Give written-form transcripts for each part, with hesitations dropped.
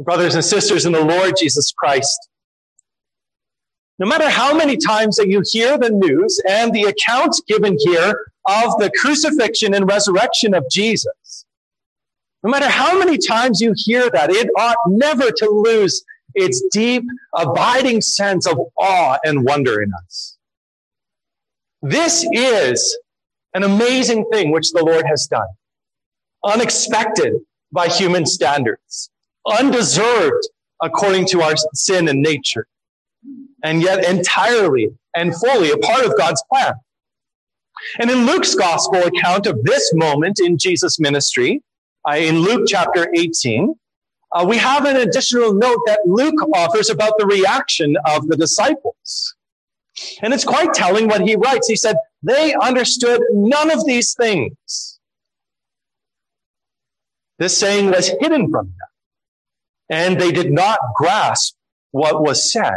Brothers and sisters in the Lord Jesus Christ, no matter how many times that you hear the news and the accounts given here of the crucifixion and resurrection of Jesus, no matter how many times you hear that, it ought never to lose its deep, abiding sense of awe and wonder in us. This is an amazing thing which the Lord has done, unexpected by human standards, undeserved according to our sin and nature, and yet entirely and fully a part of God's plan. And in Luke's gospel account of this moment in Jesus' ministry, in Luke chapter 18, we have an additional note that Luke offers about the reaction of the disciples. And it's quite telling what he writes. He said, they understood none of these things. This saying was hidden from them, and they did not grasp what was said.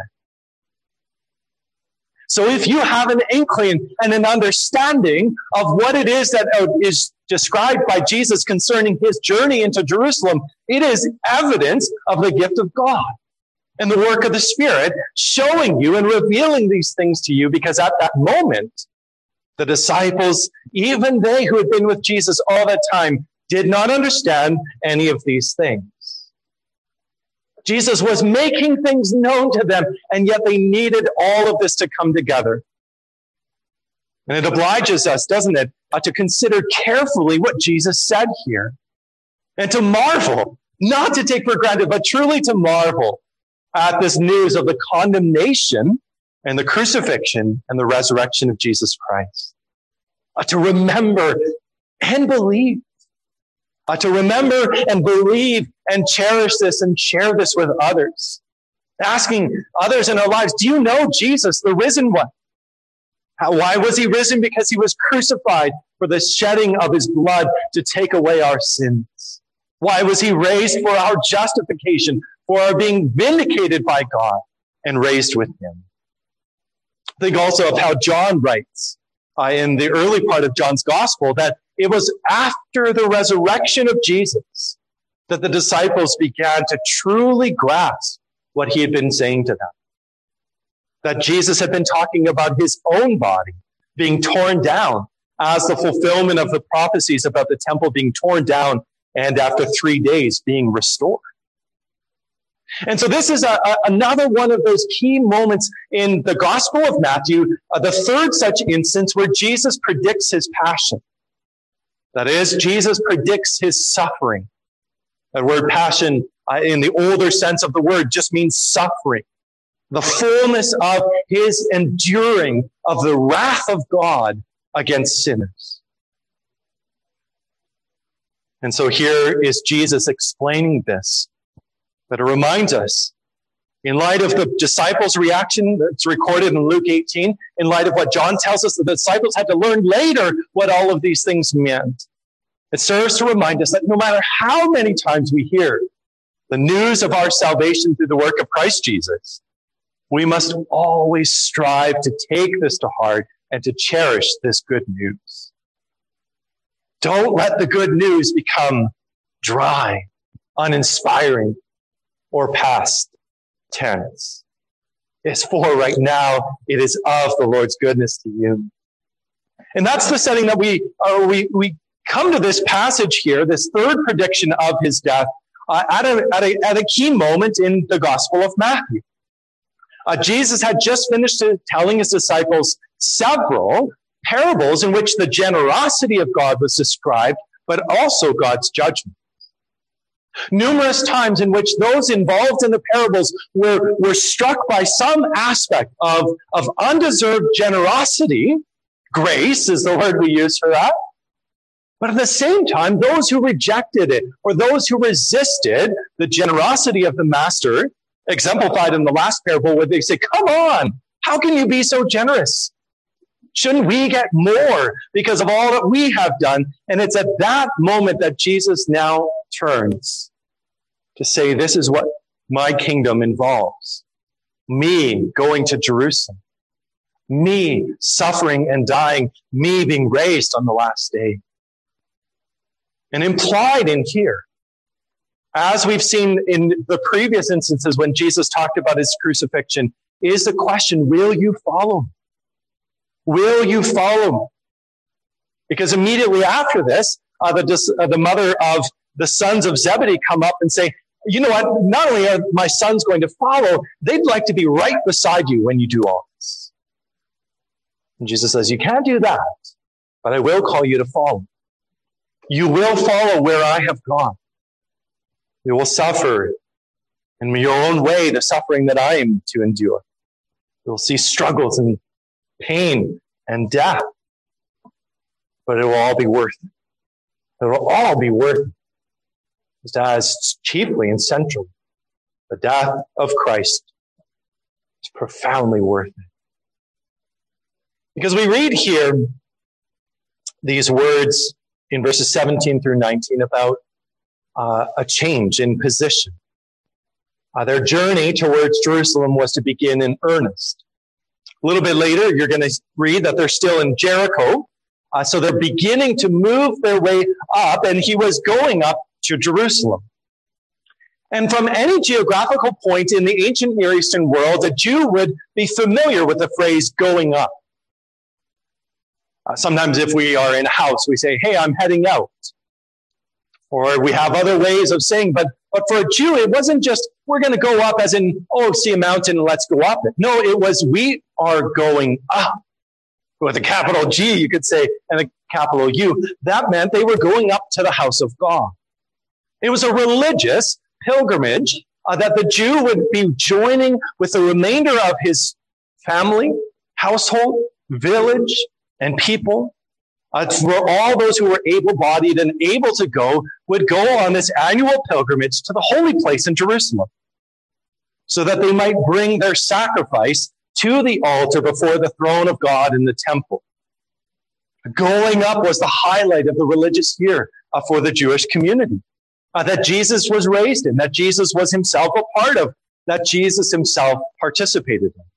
So if you have an inkling and an understanding of what it is that is described by Jesus concerning his journey into Jerusalem, it is evidence of the gift of God and the work of the Spirit showing you and revealing these things to you, because at that moment, the disciples, even they who had been with Jesus all that time, did not understand any of these things. Jesus was making things known to them, and yet they needed all of this to come together. And it obliges us, doesn't it, to consider carefully what Jesus said here, and to marvel, not to take for granted, but truly to marvel at this news of the condemnation and the crucifixion and the resurrection of Jesus Christ. To remember and believe. To remember and believe and cherish this and share this with others. Asking others in our lives, do you know Jesus, the risen one? Why was he risen? Because he was crucified for the shedding of his blood to take away our sins. Why was he raised? For our justification, for our being vindicated by God and raised with him. Think also of how John writes in the early part of John's gospel that it was after the resurrection of Jesus that the disciples began to truly grasp what he had been saying to them. That Jesus had been talking about his own body being torn down as the fulfillment of the prophecies about the temple being torn down and after 3 days being restored. And so this is another one of those key moments in the Gospel of Matthew, the third such instance where Jesus predicts his passion. That is, Jesus predicts his suffering. The word passion, in the older sense of the word, just means suffering. The fullness of his enduring of the wrath of God against sinners. And so here is Jesus explaining this. But it reminds us, in light of the disciples' reaction that's recorded in Luke 18, in light of what John tells us, the disciples had to learn later what all of these things meant. It serves to remind us that no matter how many times we hear the news of our salvation through the work of Christ Jesus, we must always strive to take this to heart and to cherish this good news. Don't let the good news become dry, uninspiring, or past tense. It's for right now. It is of the Lord's goodness to you. And that's the setting that we come to this passage here, this third prediction of his death, at a key moment in the Gospel of Matthew. Jesus had just finished telling his disciples several parables in which the generosity of God was described, but also God's judgment. Numerous times in which those involved in the parables were struck by some aspect of undeserved generosity. Grace is the word we use for that. But at the same time, those who rejected it or those who resisted the generosity of the master, exemplified in the last parable where they say, come on, how can you be so generous? Shouldn't we get more because of all that we have done? And it's at that moment that Jesus now turns to say, this is what my kingdom involves. Me going to Jerusalem. Me suffering and dying. Me being raised on the last day. And implied in here, as we've seen in the previous instances when Jesus talked about his crucifixion, is the question, will you follow me? Will you follow me? Because immediately after this, the mother of the sons of Zebedee come up and say, you know what, not only are my sons going to follow, they'd like to be right beside you when you do all this. And Jesus says, you can't do that, but I will call you to follow. You will follow where I have gone. You will suffer in your own way the suffering that I am to endure. You will see struggles and pain and death, but it will all be worth it. It will all be worth it. As chiefly and centrally, the death of Christ is profoundly worth it. Because we read here these words in verses 17 through 19 about a change in position. Their journey towards Jerusalem was to begin in earnest. A little bit later, you're going to read that they're still in Jericho. So they're beginning to move their way up, and he was going up to Jerusalem. And from any geographical point in the ancient Near Eastern world, a Jew would be familiar with the phrase going up. Sometimes if we are in a house, we say, hey, I'm heading out. Or we have other ways of saying, but for a Jew, it wasn't just, we're going to go up as in, oh, see a mountain, let's go up it. No, it was, we are going up. With a capital G, you could say, and a capital U. That meant they were going up to the house of God. It was a religious pilgrimage that the Jew would be joining with the remainder of his family, household, village, and people. For all those who were able-bodied and able to go would go on this annual pilgrimage to the holy place in Jerusalem so that they might bring their sacrifice to the altar before the throne of God in the temple. Going up was the highlight of the religious year for the Jewish community that Jesus was raised in, that Jesus was himself a part of, that Jesus himself participated in.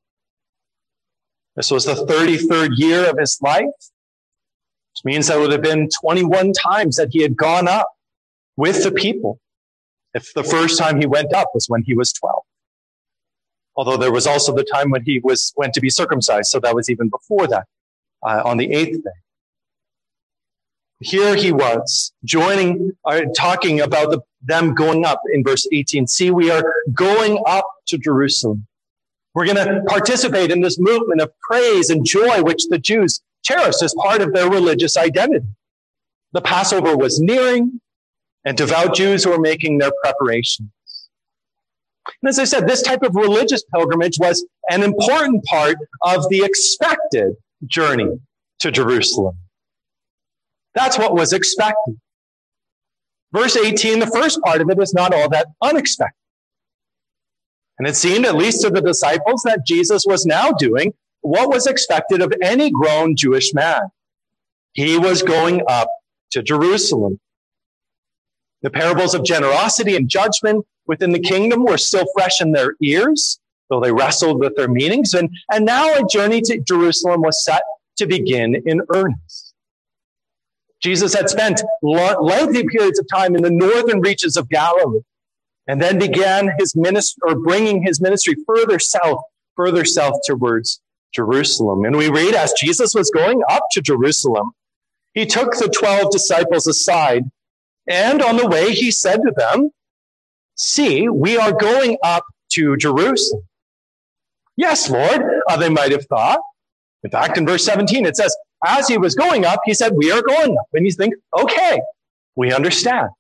This was the 33rd year of his life, which means that it would have been 21 times that he had gone up with the people. If the first time he went up was when he was 12. Although there was also the time when he went to be circumcised, so that was even before that, on the 8th day. Here he was, talking about them going up in verse 18. See, we are going up to Jerusalem. We're going to participate in this movement of praise and joy, which the Jews cherished as part of their religious identity. The Passover was nearing, and devout Jews were making their preparations. And as I said, this type of religious pilgrimage was an important part of the expected journey to Jerusalem. That's what was expected. Verse 18, the first part of it is not all that unexpected. And it seemed, at least to the disciples, that Jesus was now doing what was expected of any grown Jewish man. He was going up to Jerusalem. The parables of generosity and judgment within the kingdom were still fresh in their ears, though they wrestled with their meanings. And now a journey to Jerusalem was set to begin in earnest. Jesus had spent lengthy periods of time in the northern reaches of Galilee, and then began his ministry, or bringing his ministry further south towards Jerusalem. And we read, as Jesus was going up to Jerusalem, he took the 12 disciples aside, and on the way he said to them, see, we are going up to Jerusalem. Yes, Lord, they might have thought. In fact, in verse 17, it says, as he was going up, he said, we are going up. And you think, okay, we understand.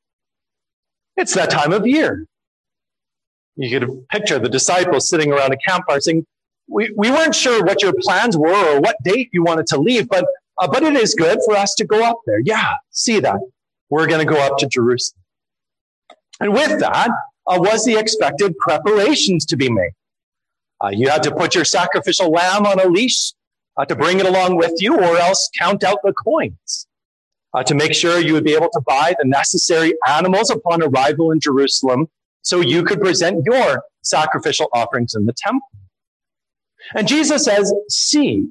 It's that time of year. You could picture the disciples sitting around a campfire saying, we weren't sure what your plans were or what date you wanted to leave, but it is good for us to go up there. Yeah, see that. We're going to go up to Jerusalem. And with that was the expected preparations to be made. You had to put your sacrificial lamb on a leash to bring it along with you, or else count out the coins to make sure you would be able to buy the necessary animals upon arrival in Jerusalem so you could present your sacrificial offerings in the temple. And Jesus says, see,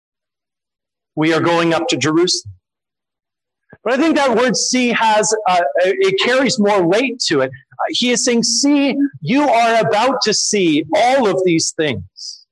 we are going up to Jerusalem. But I think that word see it carries more weight to it. He is saying, see, you are about to see all of these things.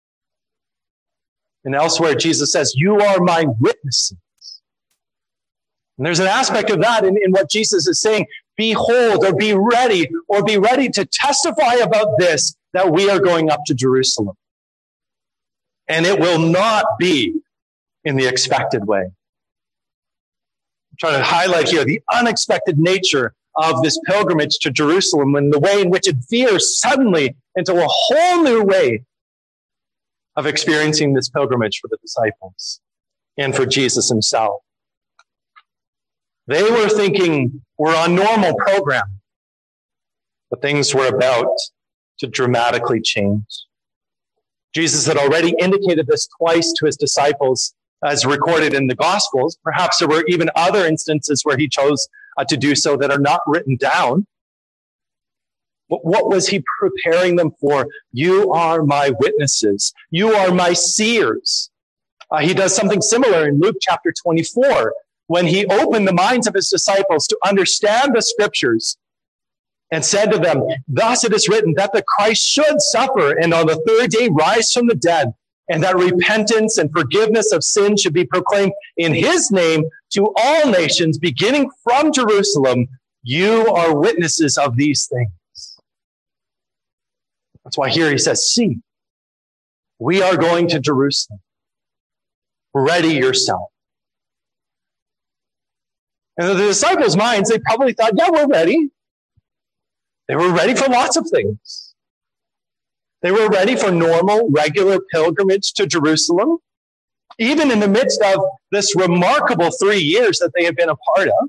And elsewhere, Jesus says, you are my witnesses. And there's an aspect of that in what Jesus is saying. Behold, or be ready to testify about this, that we are going up to Jerusalem. And it will not be in the expected way. I'm trying to highlight here the unexpected nature of this pilgrimage to Jerusalem and the way in which it veers suddenly into a whole new way of experiencing this pilgrimage for the disciples and for Jesus himself. They were thinking we're on normal program, but things were about to dramatically change. Jesus had already indicated this twice to his disciples as recorded in the Gospels. Perhaps there were even other instances where he chose to do so that are not written down. But what was he preparing them for? You are my witnesses. You are my seers. He does something similar in Luke chapter 24, when he opened the minds of his disciples to understand the scriptures and said to them, thus it is written that the Christ should suffer and on the third day rise from the dead, and that repentance and forgiveness of sin should be proclaimed in his name to all nations, beginning from Jerusalem. You are witnesses of these things. That's why here he says, see, we are going to Jerusalem. Ready yourself. And in the disciples' minds, they probably thought, yeah, we're ready. They were ready for lots of things. They were ready for normal, regular pilgrimage to Jerusalem, even in the midst of this remarkable 3 years that they had been a part of.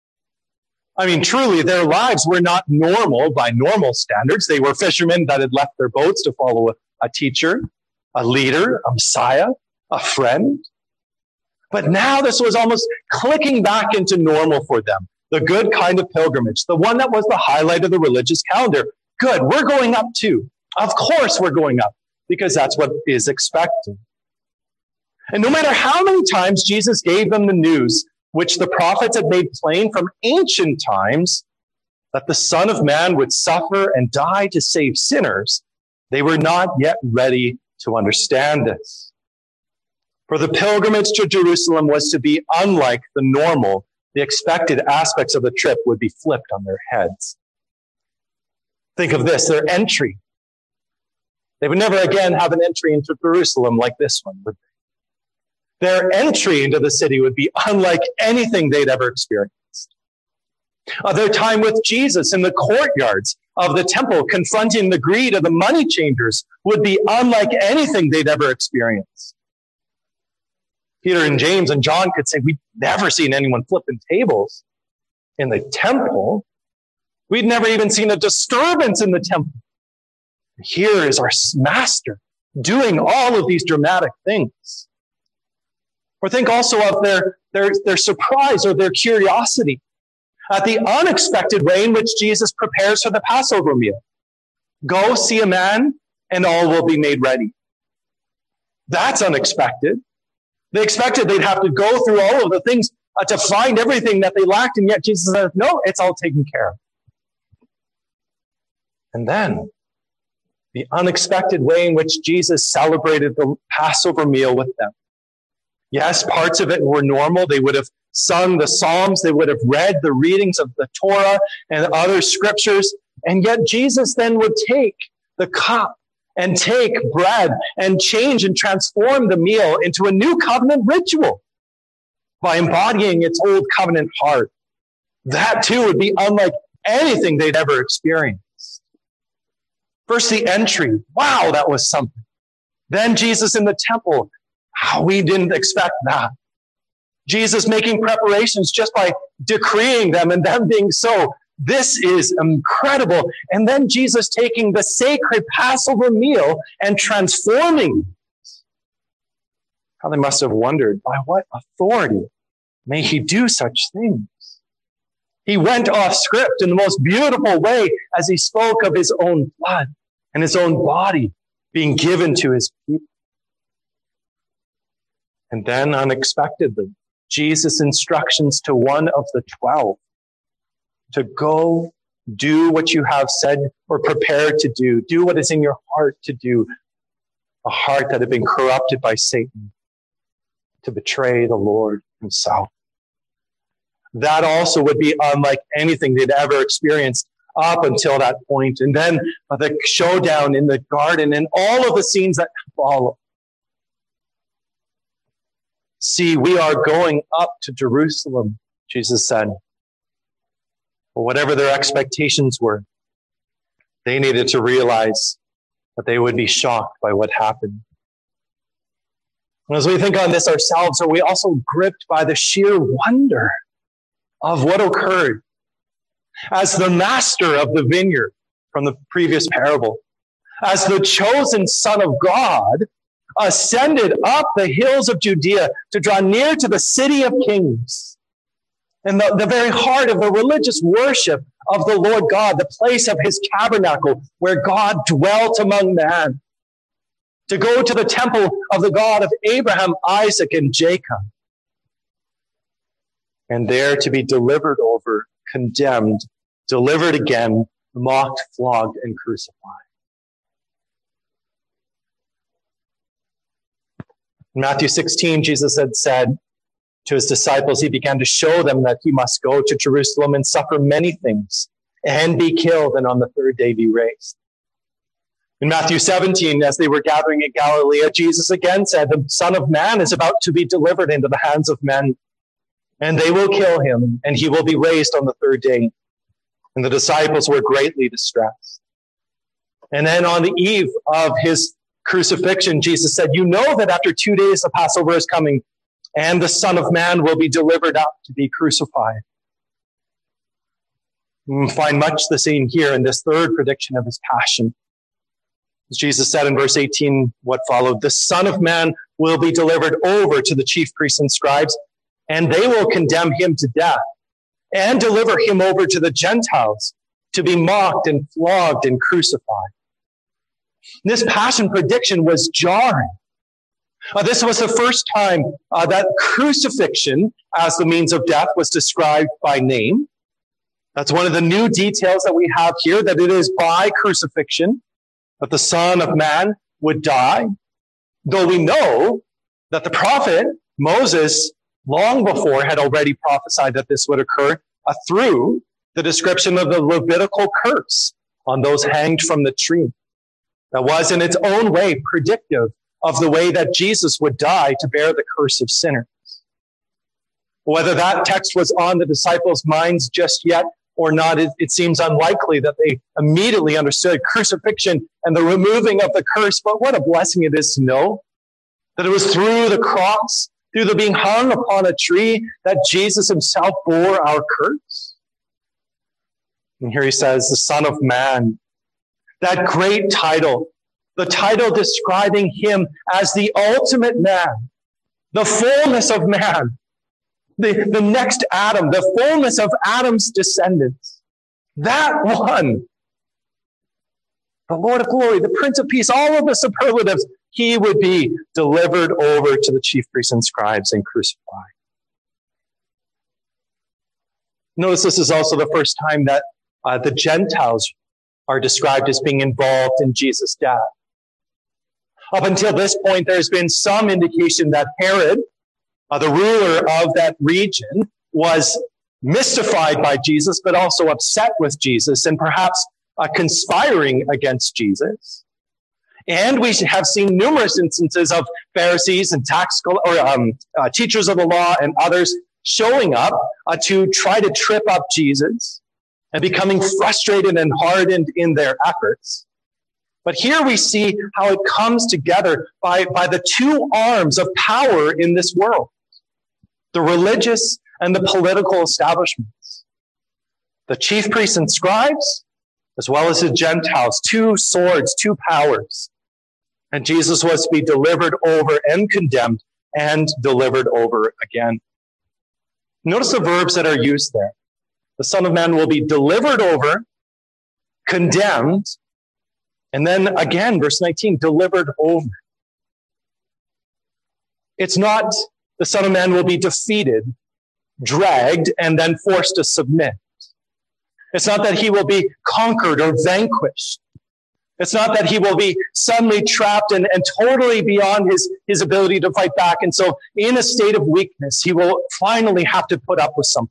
I mean, truly, their lives were not normal by normal standards. They were fishermen that had left their boats to follow a teacher, a leader, a Messiah, a friend. But now this was almost clicking back into normal for them. The good kind of pilgrimage, the one that was the highlight of the religious calendar. Good, we're going up too. Of course we're going up, because that's what is expected. And no matter how many times Jesus gave them the news, which the prophets had made plain from ancient times, that the Son of Man would suffer and die to save sinners, they were not yet ready to understand this. For the pilgrimage to Jerusalem was to be unlike the normal. The expected aspects of the trip would be flipped on their heads. Think of this, their entry. They would never again have an entry into Jerusalem like this one, would they? Their entry into the city would be unlike anything they'd ever experienced. Their time with Jesus in the courtyards of the temple, confronting the greed of the money changers, would be unlike anything they'd ever experienced. Peter and James and John could say, we'd never seen anyone flipping tables in the temple. We'd never even seen a disturbance in the temple. Here is our master doing all of these dramatic things. Or think also of their surprise or their curiosity at the unexpected way in which Jesus prepares for the Passover meal. Go see a man and all will be made ready. That's unexpected. They expected they'd have to go through all of the things to find everything that they lacked, and yet Jesus says, no, it's all taken care of. And then the unexpected way in which Jesus celebrated the Passover meal with them. Yes, parts of it were normal. They would have sung the Psalms. They would have read the readings of the Torah and other scriptures. And yet Jesus then would take the cup and take bread and change and transform the meal into a new covenant ritual by embodying its old covenant heart. That too would be unlike anything they'd ever experienced. First, the entry. Wow, that was something. Then Jesus in the temple. Wow, we didn't expect that. Jesus making preparations just by decreeing them and them being so. This is incredible. And then Jesus taking the sacred Passover meal and transforming it. How they must have wondered, by what authority may he do such things? He went off script in the most beautiful way as he spoke of his own blood and his own body being given to his people. And then unexpectedly, Jesus' instructions to one of the 12 to go Do what you have said or prepared to do. Do what is in your heart to do. A heart that had been corrupted by Satan to betray the Lord himself. That also would be unlike anything they'd ever experienced up until that point. And then the showdown in the garden and all of the scenes that follow. See, we are going up to Jerusalem, Jesus said. But whatever their expectations were, they needed to realize that they would be shocked by what happened. And as we think on this ourselves, are we also gripped by the sheer wonder of what occurred as the master of the vineyard from the previous parable, as the chosen Son of God, ascended up the hills of Judea to draw near to the city of kings and the very heart of the religious worship of the Lord God, the place of his tabernacle where God dwelt among man, to go to the temple of the God of Abraham, Isaac, and Jacob, and there to be delivered over, condemned, delivered again, mocked, flogged, and crucified. In Matthew 16, Jesus had said to his disciples, he began to show them that he must go to Jerusalem and suffer many things and be killed and on the third day be raised. In Matthew 17, as they were gathering in Galilee, Jesus again said, the Son of Man is about to be delivered into the hands of men, and they will kill him, and he will be raised on the third day. And the disciples were greatly distressed. And then on the eve of his crucifixion, Jesus said, you know that after 2 days the Passover is coming, and the Son of Man will be delivered up to be crucified. We find much the same here in this third prediction of his passion. As Jesus said in verse 18, what followed, the Son of Man will be delivered over to the chief priests and scribes, and they will condemn him to death and deliver him over to the Gentiles to be mocked and flogged and crucified. This passion prediction was jarring. This was the first time that crucifixion as the means of death was described by name. That's one of the new details that we have here, that it is by crucifixion that the Son of Man would die. Though we know that the prophet Moses, long before, had already prophesied that this would occur through the description of the Levitical curse on those hanged from the tree. That was in its own way predictive of the way that Jesus would die to bear the curse of sinners. Whether that text was on the disciples' minds just yet or not, it seems unlikely that they immediately understood crucifixion and the removing of the curse. But what a blessing it is to know that it was through the cross, through the being hung upon a tree, that Jesus himself bore our curse. And here he says, the Son of Man, that great title, the title describing him as the ultimate man, the fullness of man, the next Adam, the fullness of Adam's descendants. That one, the Lord of glory, the Prince of Peace, all of the superlatives, he would be delivered over to the chief priests and scribes and crucified. Notice this is also the first time that the Gentiles are described as being involved in Jesus' death. Up until this point, there's been some indication that Herod, the ruler of that region, was mystified by Jesus, but also upset with Jesus and perhaps conspiring against Jesus. And we have seen numerous instances of Pharisees and teachers of the law and others showing up to try to trip up Jesus and becoming frustrated and hardened in their efforts. But here we see how it comes together by the two arms of power in this world, the religious and the political establishments, the chief priests and scribes, as well as the Gentiles, two swords, two powers. And Jesus was to be delivered over and condemned and delivered over again. Notice the verbs that are used there. The Son of Man will be delivered over, condemned, and then again, verse 19, delivered over. It's not the Son of Man will be defeated, dragged, and then forced to submit. It's not that he will be conquered or vanquished. It's not that he will be suddenly trapped and totally beyond his ability to fight back. And so in a state of weakness, he will finally have to put up with something.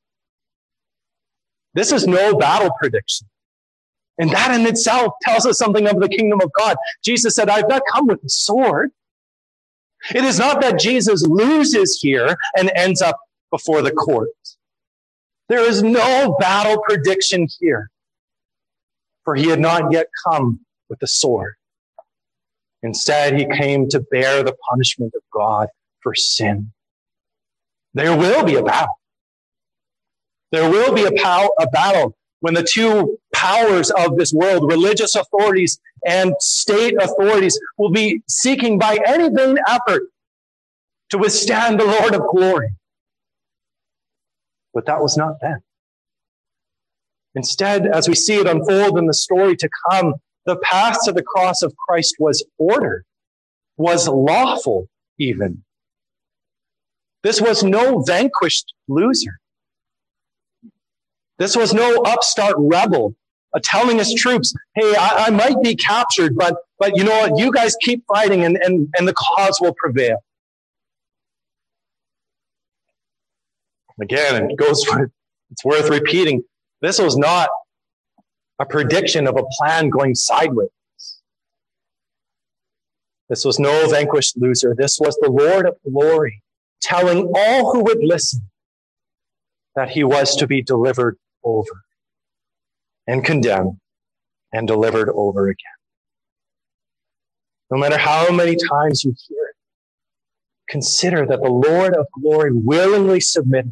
This is no battle prediction. And that in itself tells us something of the kingdom of God. Jesus said, I've not come with a sword. It is not that Jesus loses here and ends up before the court. There is no battle prediction here, for he had not yet come with the sword. Instead, he came to bear the punishment of God for sin. There will be a battle. There will be a battle when the two powers of this world, religious authorities and state authorities, will be seeking by any vain effort to withstand the Lord of glory. But that was not then. Instead, as we see it unfold in the story to come, the path to the cross of Christ was ordered, was lawful even. This was no vanquished loser. This was no upstart rebel telling his troops, hey, I might be captured, but you know what? You guys keep fighting and the cause will prevail. Again, it's worth repeating. This was not a prediction of a plan going sideways. This was no vanquished loser. This was the Lord of glory telling all who would listen that he was to be delivered over and condemned and delivered over again. No matter how many times you hear it, consider that the Lord of glory willingly submitted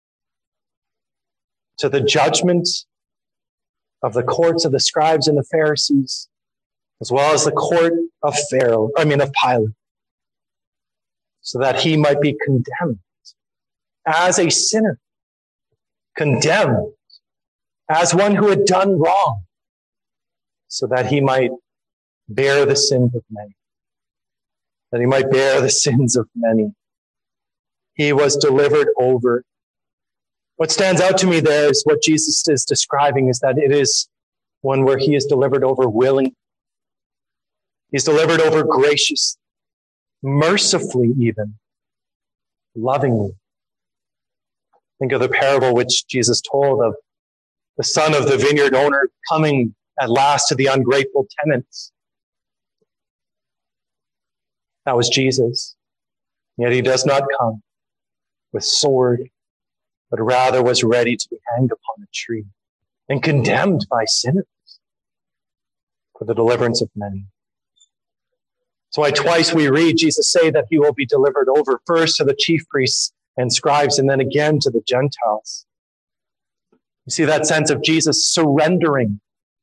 to the judgment of the courts of the scribes and the Pharisees, as well as the court of Pilate, so that he might be condemned as a sinner, condemned as one who had done wrong, so that he might bear the sins of many. That he might bear the sins of many. He was delivered over. What stands out to me there is what Jesus is describing is that it is one where he is delivered over willingly. He's delivered over graciously, mercifully even, lovingly. Think of the parable which Jesus told of the son of the vineyard owner coming at last to the ungrateful tenants. That was Jesus. Yet he does not come with sword, but rather was ready to be hanged upon a tree and condemned by sinners for the deliverance of many. So why twice we read Jesus say that he will be delivered over, first to the chief priests and scribes, and then again to the Gentiles. You see that sense of Jesus surrendering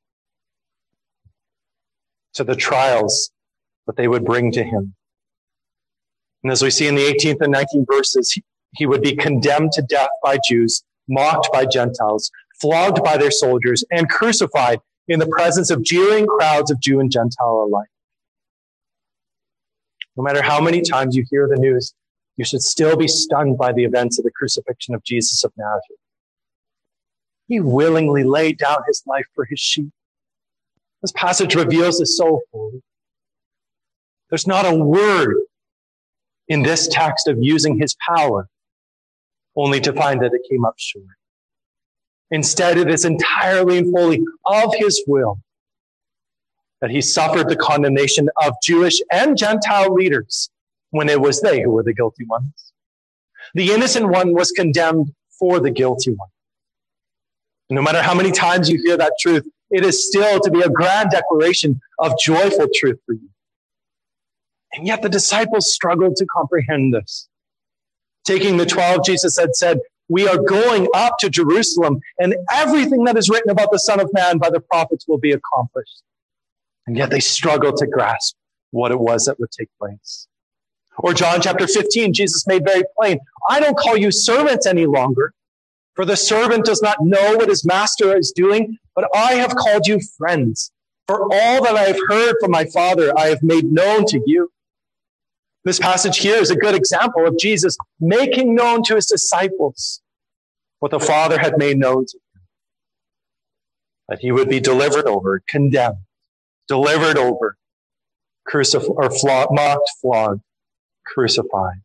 to the trials that they would bring to him. And as we see in the 18th and 19th verses, he would be condemned to death by Jews, mocked by Gentiles, flogged by their soldiers, and crucified in the presence of jeering crowds of Jew and Gentile alike. No matter how many times you hear the news, you should still be stunned by the events of the crucifixion of Jesus of Nazareth. He willingly laid down his life for his sheep. This passage reveals this so fully. There's not a word in this text of using his power, only to find that it came up short. Instead, it is entirely and fully of his will that he suffered the condemnation of Jewish and Gentile leaders when it was they who were the guilty ones. The innocent one was condemned for the guilty one. No matter how many times you hear that truth, it is still to be a grand declaration of joyful truth for you. And yet the disciples struggled to comprehend this. Taking the 12, Jesus had said, we are going up to Jerusalem, and everything that is written about the Son of Man by the prophets will be accomplished. And yet they struggled to grasp what it was that would take place. Or John chapter 15, Jesus made very plain, I don't call you servants any longer, for the servant does not know what his master is doing, but I have called you friends. For all that I have heard from my Father, I have made known to you. This passage here is a good example of Jesus making known to his disciples what the Father had made known to him. that he would be delivered over, condemned, delivered over, mocked, flogged, crucified.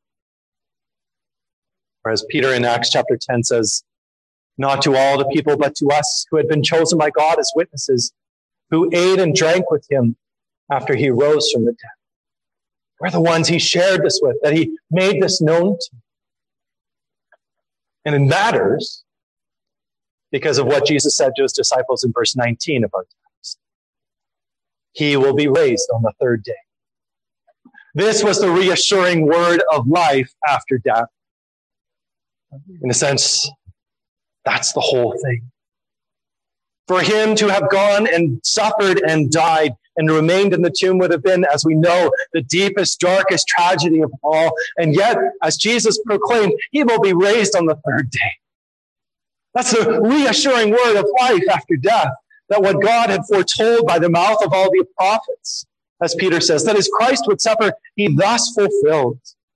Or as Peter in Acts chapter 10 says, not to all the people, but to us who had been chosen by God as witnesses, who ate and drank with him after he rose from the dead. We're the ones he shared this with, that he made this known to. And it matters because of what Jesus said to his disciples in verse 19 of our text. He will be raised on the third day. This was the reassuring word of life after death. In a sense, that's the whole thing. For him to have gone and suffered and died and remained in the tomb would have been, as we know, the deepest, darkest tragedy of all. And yet, as Jesus proclaimed, he will be raised on the third day. That's the reassuring word of life after death, that what God had foretold by the mouth of all the prophets, as Peter says, that as Christ would suffer, he thus fulfilled.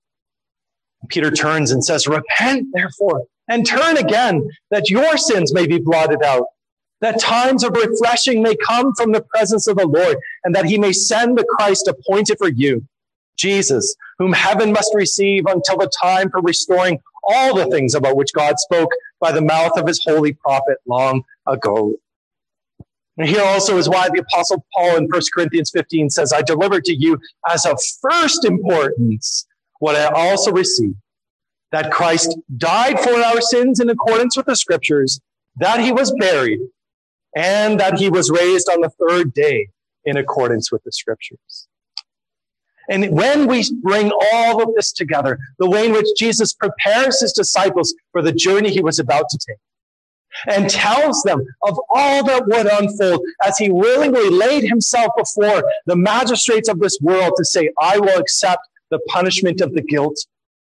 Peter turns and says, repent, therefore, and turn again, that your sins may be blotted out, that times of refreshing may come from the presence of the Lord, and that he may send the Christ appointed for you, Jesus, whom heaven must receive until the time for restoring all the things about which God spoke by the mouth of his holy prophet long ago. And here also is why the Apostle Paul in 1 Corinthians 15 says, I delivered to you as of first importance what I also received, that Christ died for our sins in accordance with the Scriptures, that he was buried, and that he was raised on the third day in accordance with the Scriptures. And when we bring all of this together, the way in which Jesus prepares his disciples for the journey he was about to take, and tells them of all that would unfold as he willingly laid himself before the magistrates of this world to say, I will accept the punishment of the guilt,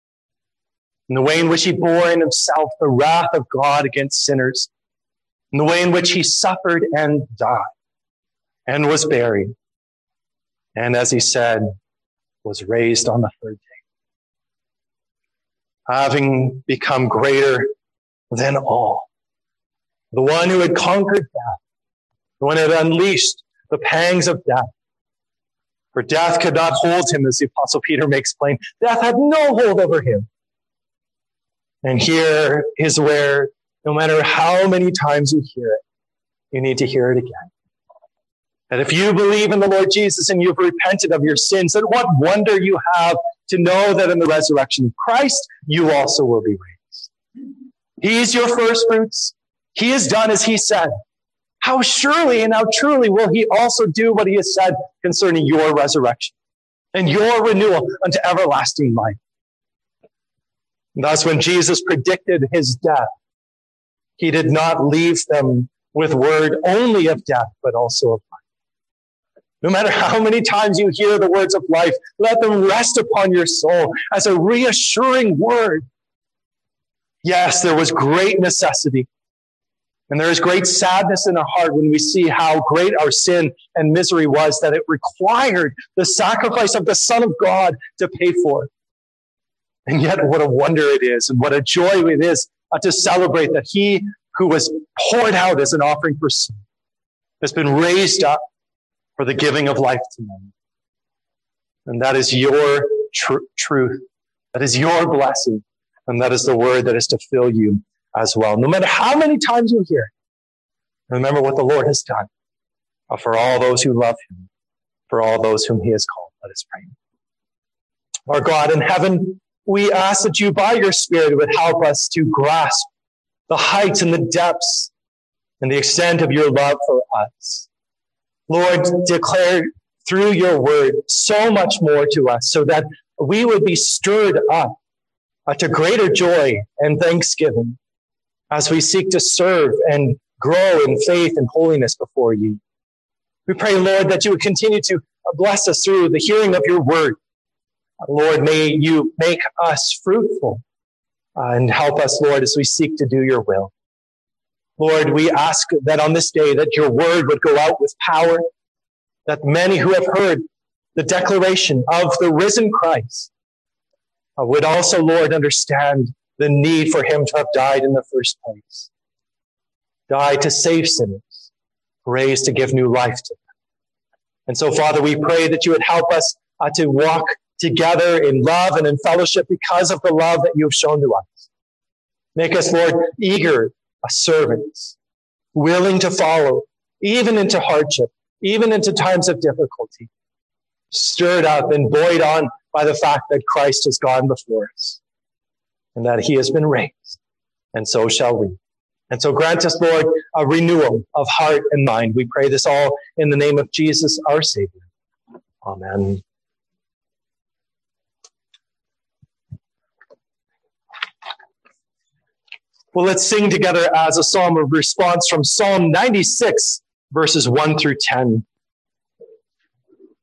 and the way in which he bore in himself the wrath of God against sinners, and the way in which he suffered and died and was buried, and as he said, was raised on the third day, having become greater than all. The one who had conquered death, the one who had unleashed the pangs of death. For death could not hold him, as the Apostle Peter makes plain. Death had no hold over him. And here is where, no matter how many times you hear it, you need to hear it again. That if you believe in the Lord Jesus and you've repented of your sins, then what wonder you have to know that in the resurrection of Christ, you also will be raised. He's your first fruits. He has done as he said. How surely and how truly will he also do what he has said concerning your resurrection and your renewal unto everlasting life. And thus, when Jesus predicted his death, he did not leave them with word only of death, but also of life. No matter how many times you hear the words of life, let them rest upon your soul as a reassuring word. Yes, there was great necessity. And there is great sadness in our heart when we see how great our sin and misery was, that it required the sacrifice of the Son of God to pay for it. And yet what a wonder it is, and what a joy it is to celebrate that he who was poured out as an offering for sin has been raised up for the giving of life to men. And that is your truth. That is your blessing. And that is the word that is to fill you as well. No matter how many times you hear it, remember what the Lord has done for all those who love him, for all those whom he has called. Let us pray. Our God in heaven, we ask that you by your Spirit would help us to grasp the heights and the depths and the extent of your love for us. Lord, declare through your word so much more to us so that we would be stirred up to greater joy and thanksgiving as we seek to serve and grow in faith and holiness before you. We pray, Lord, that you would continue to bless us through the hearing of your word. Lord, may you make us fruitful and help us, Lord, as we seek to do your will. Lord, we ask that on this day that your word would go out with power, that many who have heard the declaration of the risen Christ would also, Lord, understand the need for him to have died in the first place. Died to save sinners, raised to give new life to them. And so, Father, we pray that you would help us to walk together in love and in fellowship because of the love that you have shown to us. Make us, Lord, eager servants, willing to follow, even into hardship, even into times of difficulty, stirred up and buoyed on by the fact that Christ has gone before us and that he has been raised, and so shall we. And so grant us, Lord, a renewal of heart and mind. We pray this all in the name of Jesus, our Savior. Amen. Well, let's sing together as a psalm of response from Psalm 96, verses 1 through 10.